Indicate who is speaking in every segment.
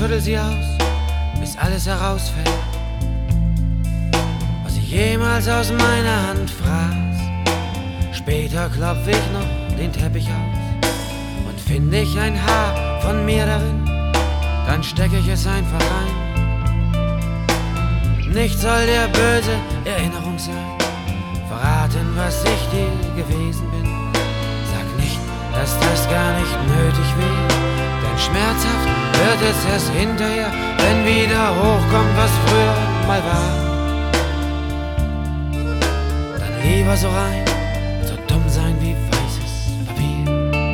Speaker 1: schüttel sie aus, bis alles herausfällt, was ich jemals aus meiner Hand fraß. Später klopf ich noch den Teppich aus und find ich ein Haar von mir darin, dann steck ich es einfach ein. Nicht soll der böse Erinnerung sein, verraten, was ich dir gewesen bin. Sag nicht, dass das gar nicht nötig wäre, denn schmerzhaft wird es erst hinterher, wenn wieder hochkommt, was früher mal war. Dann lieber so rein, so dumm sein wie weißes Papier.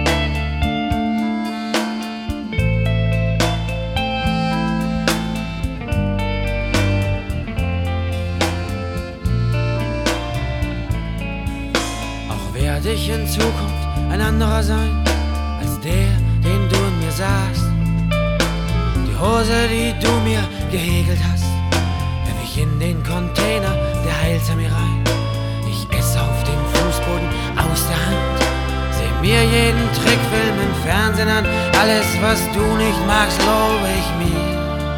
Speaker 1: Auch werde ich in Zukunft ein anderer sein, als der, den du in mir sahst. Die Hose, die du mir gehäkelt hast, werf ich in den Container, der heilte mir rein. Ich esse auf dem Fußboden aus der Hand, seh mir jeden Trickfilm im Fernsehen an. Alles, was du nicht magst, lobe ich mir.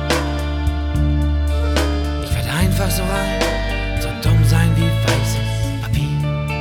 Speaker 1: Ich werd einfach so rein, so dumm sein wie weißes Papier.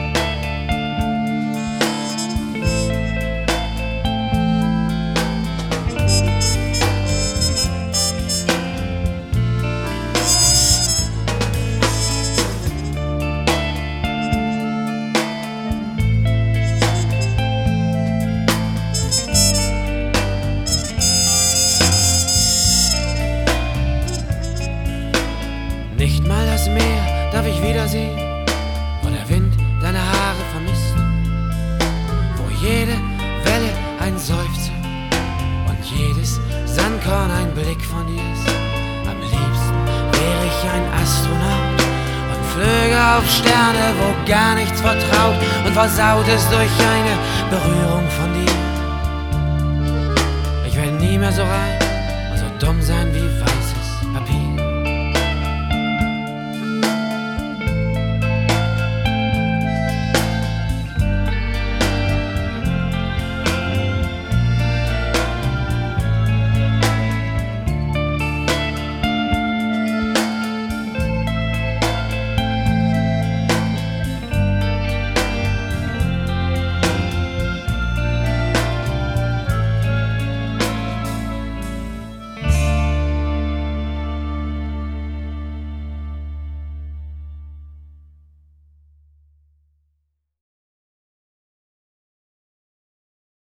Speaker 1: Nicht mal das Meer darf ich wiedersehen, wo der Wind deine Haare vermisst, wo jede Welle ein Seufzer und jedes Sandkorn ein Blick von dir ist. Am liebsten wäre ich ein Astronaut und flöge auf Sterne, wo gar nichts vertraut und versaut ist durch eine Berührung von dir. Ich werde nie mehr so rein und so dumm sein wie